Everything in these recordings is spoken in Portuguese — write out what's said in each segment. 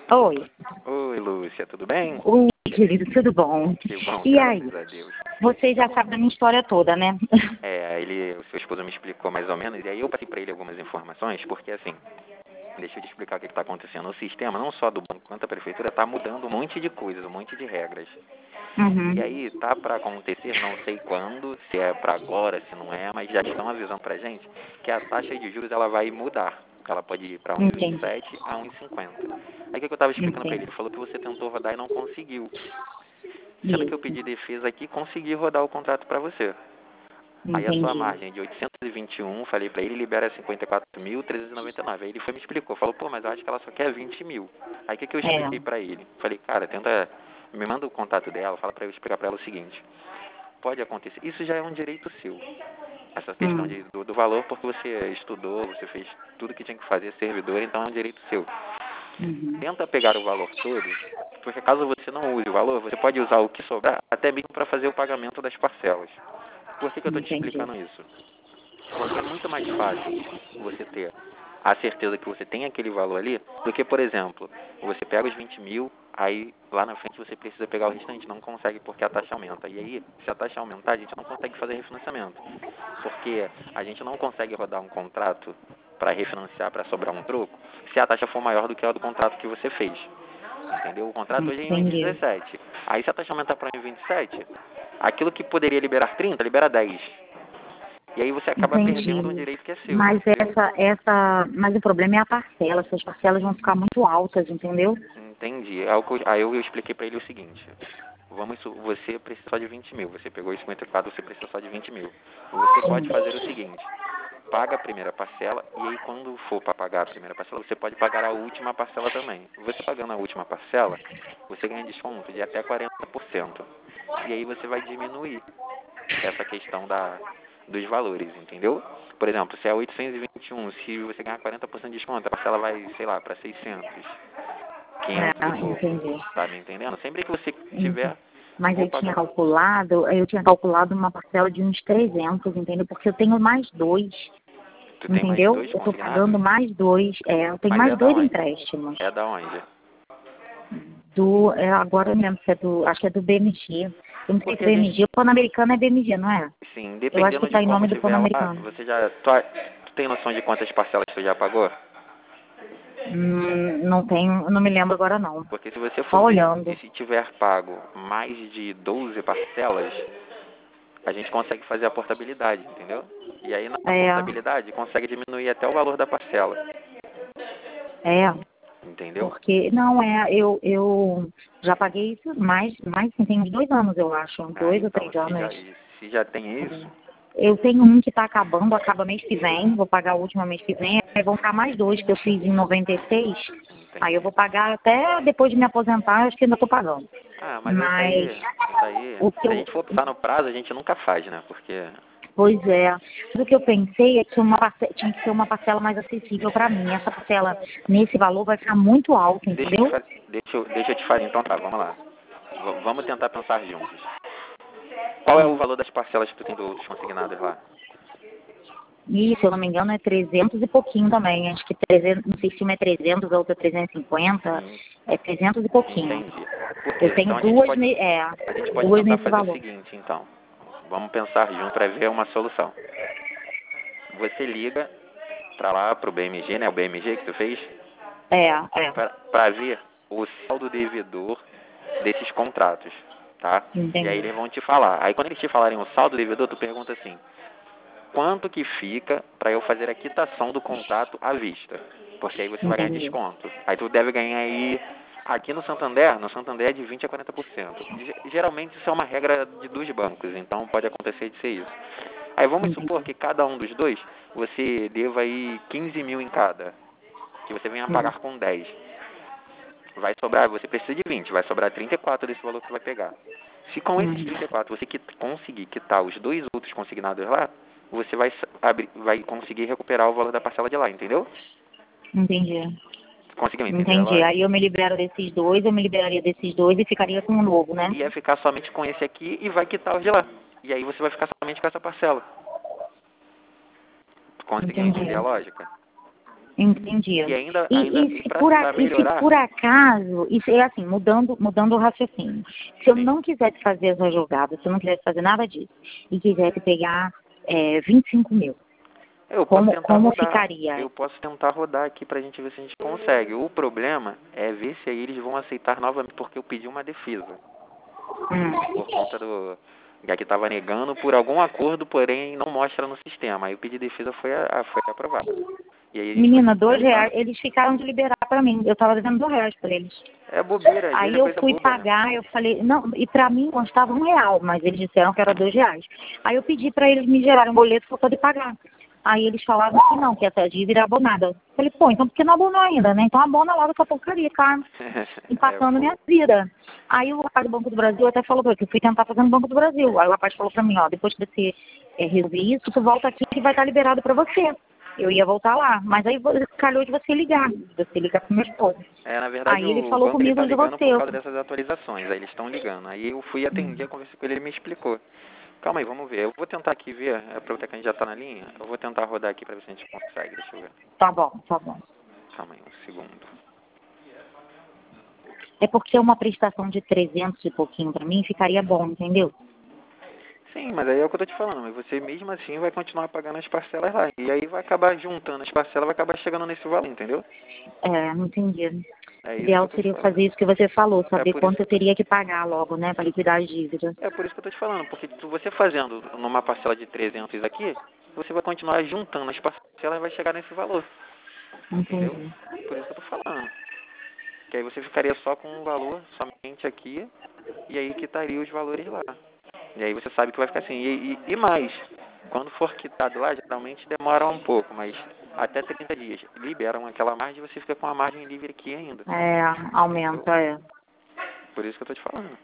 Oi. Oi, Lúcia, tudo bem? Oi, querido, tudo bom? Que bom, E aí? graças a Deus. Você já sabe da minha história toda, né? O seu esposo me explicou mais ou menos, e aí eu passei para ele algumas informações, porque assim, deixa eu te explicar o que está acontecendo. O sistema, não só do banco quanto da prefeitura, está mudando um monte de coisas, um monte de regras. Uhum. E aí tá para acontecer, não sei quando, se é para agora, se não é, mas já estão avisando pra gente que a taxa de juros ela vai mudar. Ela pode ir para Entendi. 1,27 a 1,50. Aí o que eu estava explicando para ele? Entendi. Ele falou que você tentou rodar e não conseguiu. Sendo que eu Isso. pedi defesa aqui e consegui rodar o contrato para você. Aí a sua Entendi. margem é de 821, falei para ele, libera 54.399. Aí ele foi e me explicou, falou, pô, mas eu acho que ela só quer 20 mil. Aí o que eu É. expliquei para ele? Falei, cara, tenta, me manda o contato dela, fala para eu explicar para ela o seguinte, pode acontecer, isso já é um direito seu, essa questão do valor, porque você estudou, você fez tudo que tinha que fazer, servidor, então é um direito seu. Uhum. Tenta pegar o valor todo, porque caso você não use o valor, você pode usar o que sobrar, até mesmo para fazer o pagamento das parcelas. Por que eu estou te Entendi. explicando isso? Porque é muito mais fácil você ter a certeza que você tem aquele valor ali, do que, por exemplo, você pega os 20 mil, aí lá na frente você precisa pegar o restante, não consegue porque a taxa aumenta. E aí, se a taxa aumentar, a gente não consegue fazer refinanciamento. Porque a gente não consegue rodar um contrato para refinanciar, para sobrar um troco, se a taxa for maior do que a do contrato que você fez. Entendeu? O contrato hoje é em Entendi. 1,17. Aí se a taxa aumentar para 1,27, aquilo que poderia liberar 30, libera 10. E aí você acaba perdendo um Entendi. direito que é seu, Mas entendeu? mas o problema é a parcela. Essas parcelas vão ficar muito altas, entendeu? Entendi. Aí eu expliquei para ele o seguinte, você precisa só de 20 mil, você pegou os 54, você precisa só de 20 mil. Você pode fazer o seguinte, paga a primeira parcela, e aí quando for para pagar a primeira parcela, você pode pagar a última parcela também. Você pagando a última parcela, você ganha desconto de até 40%. E aí você vai diminuir essa questão dos valores, entendeu? Por exemplo, se é 821, se você ganhar 40% de desconto, a parcela vai, sei lá, para 600, 500 e pouco, Entendi. tá me entendendo? Sempre que você Entendi. tiver, Mas vou pagar. eu tinha calculado uma parcela de uns 300, entendeu? Porque eu tenho mais dois, Tu tem mais entendeu? dois Eu tô consignados? pagando mais dois, eu tenho Mas mais é da dois onde? empréstimos. É da onde? Agora eu não lembro se é acho que é do BMG. Eu não sei se Porque é a gente, BMG, o Pan-Americano é BMG, não é? sim, Eu acho que dependendo de tá em como nome do tiver lá, Pan-Americano. tu tem noção de quantas parcelas tu já pagou? Não tenho, não me lembro agora não. Porque se você Só for ver, e olhando. se tiver pago mais de 12 parcelas, a gente consegue fazer a portabilidade, entendeu? E aí na É, portabilidade consegue diminuir até o valor da parcela, é. entendeu? Porque, não, eu já paguei isso sim, tem uns 2 anos, eu acho, uns Ah, 2 ou 3 então, anos. se já tem isso, Eu tenho um que está acabando, acaba mês que vem, vou pagar o último mês que vem, aí vão ficar mais dois que eu fiz em 96, aí eu entendi. vou pagar até depois de me aposentar, acho que ainda estou pagando. Ah, mas Mas isso aí, o que se a eu, gente for pensar no prazo, a gente nunca faz, né? Porque pois é, mas o que eu pensei é que tinha que ser uma parcela mais acessível para mim. Essa parcela nesse valor vai ficar muito alta, entendeu? deixa eu te fazer, então tá, vamos lá. Vamos tentar pensar juntos. Qual é o valor das parcelas que tu tem dos consignados lá? E, se eu não me engano, é 300 e pouquinho também. Acho que 300, não sei se uma é 300, a outra é 350. Sim, É 300 e pouquinho. entendi. Por Eu quê? tenho Então a gente pode duas tentar nesse fazer o valor. seguinte, então. Vamos pensar junto para ver uma solução. Você liga para lá, pro BMG, né? O BMG que tu fez, É, é. para ver o saldo devedor desses contratos, tá? E aí Entendi. eles vão te falar. Aí quando eles te falarem o saldo devedor, tu pergunta assim, quanto que fica para eu fazer a quitação do contrato à vista? Porque aí você vai ganhar Entendi. desconto. Aí tu deve ganhar aí, aqui no Santander é de 20 a 40%. Geralmente isso é uma regra dos bancos, então pode acontecer de ser isso. Aí vamos supor Entendi. que cada um dos dois, você deva aí 15 mil em cada, que você venha a Uhum. pagar com 10. Vai sobrar, você precisa de 20, vai sobrar 34 desse valor que você vai pegar. Se com esses Uhum. 34 você conseguir quitar os dois outros consignados lá, você vai conseguir recuperar o valor da parcela de lá, entendeu? Entendi. Conseguiu entender a Entendi. Aí lógica? eu me libero desses dois, eu me liberaria desses dois e ficaria com um novo, né? Ia ficar somente com esse aqui e vai quitar os de lá. E aí você vai ficar somente com essa parcela. Conseguiu entender a Entendi. lógica? Entendi. E ainda, E se para melhorar... se por acaso, isso é assim, mudando o raciocínio. Se eu não quisesse fazer essa jogada, se eu não quisesse fazer nada disso, e quisesse pegar 25 mil, Eu posso tentar como rodar. ficaria? Eu posso tentar rodar aqui pra gente ver se a gente consegue. O problema é ver se aí eles vão aceitar novamente, porque eu pedi uma defesa. Por conta do... Já que estava negando por algum acordo, porém não mostra no sistema. Aí o pedido de defesa foi aprovado. E aí a gente Menina, vai R$2, eles ficaram de liberar pra mim. Eu tava devendo R$2 pra eles. É bobeira, às Aí vezes é eu coisa fui boba, pagar, eu falei, não, e pra mim constava R$1, mas eles disseram que era R$2. Aí eu pedi pra eles me gerarem um boleto pra poder pagar. Aí eles falaram que não, que essa dívida é abonada. Eu falei, pô, então por que não abonou ainda, né? Então abona logo essa porcaria, tá? Empatando minha vida. Aí o rapaz do Banco do Brasil até falou pra eu que eu fui tentar fazer no Banco do Brasil. Aí o rapaz falou pra mim, ó, depois que você resolver isso, tu volta aqui que vai estar liberado pra você. Eu ia voltar lá, mas aí calhou de você ligar pro meu esposo. Na verdade, aí ele o falou banco ele comigo tá de ligando você. por causa dessas atualizações. Aí eles estão ligando. Aí eu fui atender, conversei com ele, ele me explicou. Calma aí, vamos ver. Eu vou tentar aqui ver, aproveitar que a gente já tá na linha, eu vou tentar rodar aqui pra ver se a gente consegue. Deixa eu ver. Tá bom, tá bom. Calma aí, um segundo. É porque uma prestação de 300 e pouquinho pra mim ficaria bom, entendeu? Sim, mas aí é o que eu tô te falando. Mas você mesmo assim vai continuar pagando as parcelas lá. E aí vai acabar juntando as parcelas, vai acabar chegando nesse valor, entendeu? Não entendi. É O isso ideal que eu tô seria te falando. fazer isso que você falou, saber por quanto isso eu teria que pagar logo, né, pra liquidar as dívidas. É por isso que eu tô te falando. Porque você fazendo numa parcela de 300 aqui, você vai continuar juntando as parcelas e vai chegar nesse valor. Entendeu? Entendi. Por isso que eu tô falando. Que aí você ficaria só com um valor somente aqui, e aí quitaria os valores lá. E aí você sabe que vai ficar assim. E mais, quando for quitado lá, geralmente demora um pouco, mas até 30 dias. Liberam aquela margem e você fica com a margem livre aqui ainda. Aumenta, Por isso que eu tô te falando.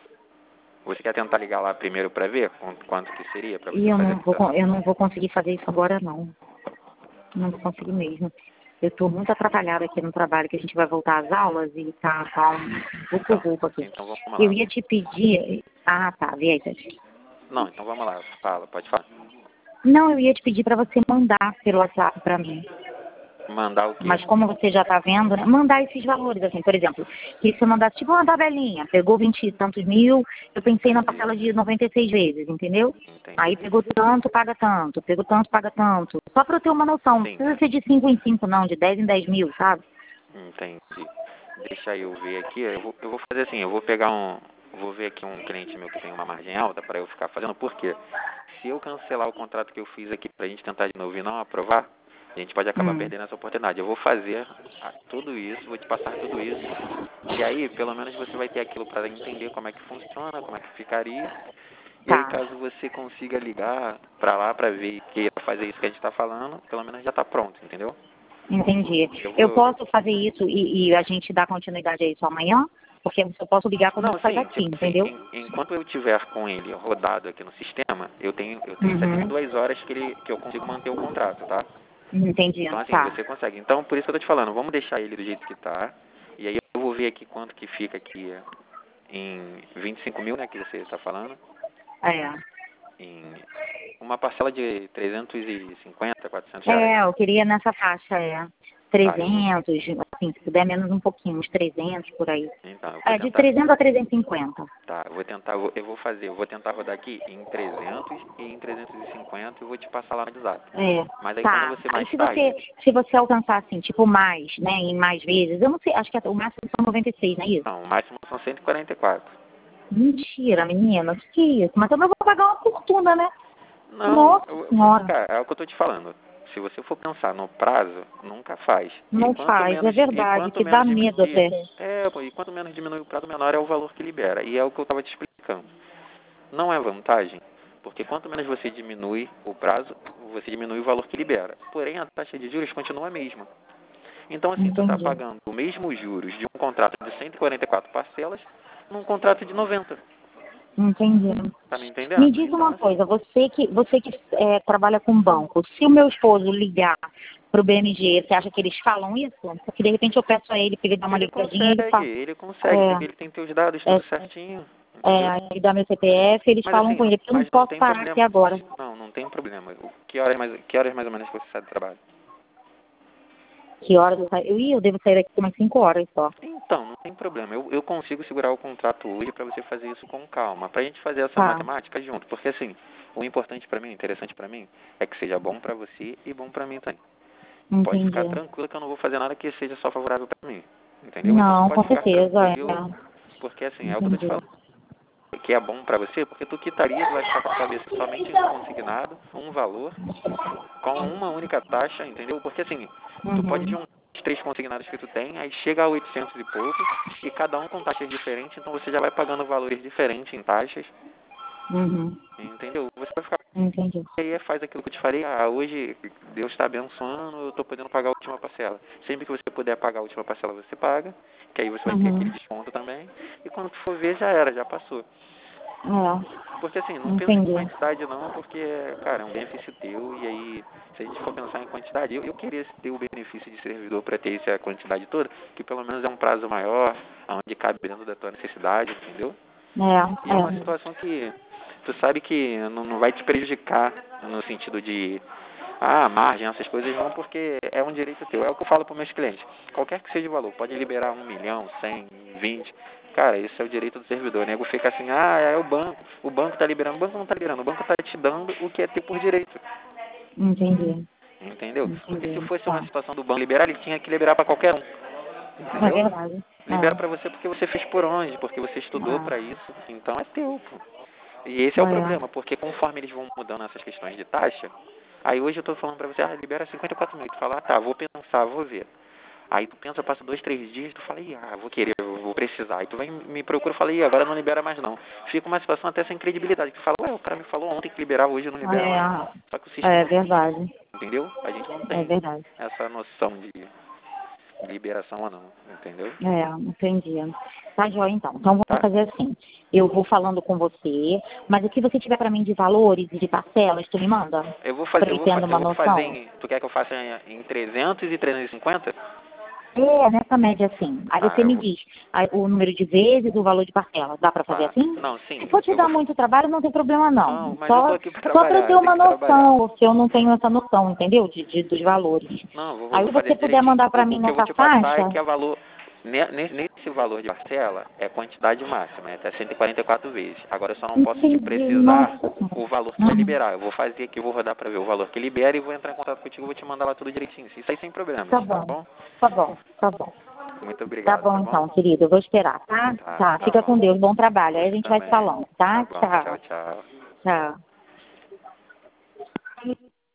Você quer tentar ligar lá primeiro para ver quanto que seria para você E fazer a quitação? eu não vou conseguir fazer isso agora, não. Não vou conseguir mesmo. Eu estou muito atrapalhada aqui no trabalho, que a gente vai voltar às aulas e tá um pouco aqui. Então vamos lá. Eu ia te pedir... Ah, tá, vê aí, Tati. Não, então vamos lá. Fala, pode falar. Não, eu ia te pedir para você mandar pelo WhatsApp para mim. Mandar o quê? Mas como você já está vendo, né, mandar esses valores, assim, por exemplo, que se eu mandasse tipo uma tabelinha, pegou 20 e tantos mil, eu pensei na parcela de 96 vezes, entendeu? Entendi. Aí pegou tanto, paga tanto, pegou tanto, paga tanto. Só para eu ter uma noção, não precisa ser de 5 em 5 não, de 10 em 10 mil, sabe? Entendi. Deixa eu ver aqui, eu vou fazer assim, eu vou pegar vou ver aqui um cliente meu que tem uma margem alta para eu ficar fazendo, porque se eu cancelar o contrato que eu fiz aqui pra gente tentar de novo e não aprovar, a gente pode acabar perdendo essa oportunidade. Eu vou fazer tudo isso, vou te passar tudo isso, e aí pelo menos você vai ter aquilo para entender como é que funciona, como é que ficaria, e aí caso você consiga ligar para lá para ver e queira fazer isso que a gente está falando, pelo menos já está pronto, entendeu? Entendi. Eu posso fazer isso e a gente dar continuidade a isso amanhã? Porque eu posso ligar quando sai daqui, entendeu? Enquanto eu tiver com ele rodado aqui no sistema, eu tenho 72 horas que eu consigo manter o contrato, tá? Entendi. Então assim, você consegue. Então por isso que eu tô te falando, vamos deixar ele do jeito que tá, e aí eu vou ver aqui quanto que fica aqui em 25 mil, né, que você está falando. Em uma parcela de 350, 400 reais. Eu queria nessa faixa, 300, assim, se puder menos um pouquinho, uns 300 por aí. Então, eu vou de 300 a 350. Tá, eu vou tentar rodar aqui em 300 e em 350 e vou te passar lá no WhatsApp. Mas aí quando você mais se você alcançar assim, tipo mais, né, em mais vezes, eu não sei, acho que o máximo são 96, não é isso? Não, o máximo são 144. Mentira, menina, que é isso? Mas também eu vou pagar uma fortuna, né? Não, Nossa senhora. Cara, é o que eu tô te falando. Se você for pensar no prazo, nunca faz. Não faz, é verdade, que dá medo até. E quanto menos diminui o prazo, menor é o valor que libera. E é o que eu estava te explicando. Não é vantagem, porque quanto menos você diminui o prazo, você diminui o valor que libera. Porém, a taxa de juros continua a mesma. Então, assim, tu está pagando os mesmos juros de um contrato de 144 parcelas num contrato de 90. Entendi. Tá me entendendo? Me diz uma coisa, você que trabalha com banco, se o meu esposo ligar pro BMG, você acha que eles falam isso? Porque de repente eu peço a ele para ele dar uma ligadinha e ele fala. Ele consegue, porque ele tem teus dados tudo certinho. Aí dá meu CPF, eles falam com ele, porque eu não posso parar aqui agora. Não tem problema. Que horas mais ou menos que você sai do trabalho? Que horas eu saio? Eu devo sair daqui umas 5 horas só. Então, não tem problema. Eu consigo segurar o contrato hoje para você fazer isso com calma. Pra gente fazer essa Tá. matemática junto. Porque assim, o importante para mim, o interessante para mim, é que seja bom para você e bom para mim também. Pode ficar Entendi. tranquilo que eu não vou fazer nada que seja só favorável para mim. Entendeu? Então Não, você com pode ficar certeza. tranquilo. Porque assim, é o que eu tô te Entendi. falando. Que é bom para você, porque tu quitaria, tu vai ficar com a cabeça somente em um consignado, um valor, com uma única taxa, entendeu? Porque assim, tu pode Uhum. juntar os 3 consignados que tu tem, aí chega a 800 e pouco, e cada um com taxas diferentes, então você já vai pagando valores diferentes em taxas, Uhum. entendeu? Você vai ficar Entendi. aí, faz aquilo que eu te falei, hoje Deus está abençoando, eu estou podendo pagar a última parcela. Sempre que você puder pagar a última parcela, você paga, que aí você vai ter aquele Uhum. desconto também, e quando tu for ver, já era, já passou. Porque assim, não pensa em Entendi. quantidade não, porque, cara, é um benefício teu, e aí, se a gente for pensar em quantidade, eu queria ter o benefício de servidor para ter essa quantidade toda, que pelo menos é um prazo maior, onde cabe dentro da tua necessidade, entendeu? E é uma situação que tu sabe que não vai te prejudicar no sentido de margem, essas coisas não, porque é um direito teu. É o que eu falo para meus clientes. Qualquer que seja o valor, pode liberar 1 milhão, 100, 20. Cara, esse é o direito do servidor. O nego fica assim, é o banco. O banco tá liberando. O banco não tá liberando. O banco tá te dando o que é teu por direito. Entendi. Entendeu? Porque se Entendi. fosse uma Tá. situação do banco liberar, ele tinha que liberar para qualquer um. É Entendeu? verdade. Libera para você porque você fez por onde, porque você estudou para isso. Então é teu, pô. E esse é o problema, porque conforme eles vão mudando essas questões de taxa, aí hoje eu tô falando pra você, libera 54 mil. Tu fala, tá, vou pensar, vou ver. Aí tu pensa, passa 2, 3 dias, tu fala, vou querer, vou precisar. Aí tu vem, me procura e fala, agora não libera mais não. Fica uma situação até sem credibilidade. Tu fala, o cara me falou ontem que liberava, hoje não libera mais. Só que o sistema É é assim, verdade. entendeu? A gente não É tem verdade. essa noção de liberação ou não, entendeu? Entendi. Tá joia, então. Então, vamos Tá? fazer assim. Eu vou falando com você, mas o que você tiver pra mim de valores e de parcelas, tu me manda? Eu vou Pra fazer, eu ir tendo eu uma vou fazer noção? tu quer que eu faça em 300 e 350? Nessa média assim. Aí Tá, você eu me vou. diz o número de vezes, o valor de parcela. Dá pra fazer Tá. assim? Não, Se sim, for te eu vou. dar muito trabalho, não tem problema Não, não. mas eu tô Só, aqui pra só pra eu trabalhar, ter eu tenho uma que trabalhar. noção, se eu não tenho essa noção, entendeu? De dos valores. Não, Aí vou se fazer você puder direitinho. mandar pra mim O que eu vou nessa te passar é faixa, que é valor. Nesse valor de parcela é quantidade máxima, é até 144 vezes. Agora eu só não posso te entendi, precisar nossa. o valor que vai Uhum. liberar. Eu vou fazer aqui, vou rodar pra ver o valor que libera e vou entrar em contato contigo e vou te mandar lá tudo direitinho. Isso aí sem problemas, Tá tá bom, bom? tá bom, tá bom. Muito Tá obrigado, bom tá bom? então, querido. Eu vou esperar, tá? Tá, Tá, tá fica com bom. Deus. Bom trabalho. Aí a Você gente vai se também. falando, Tá tá? bom, tchau, Tchau. tchau. Tchau.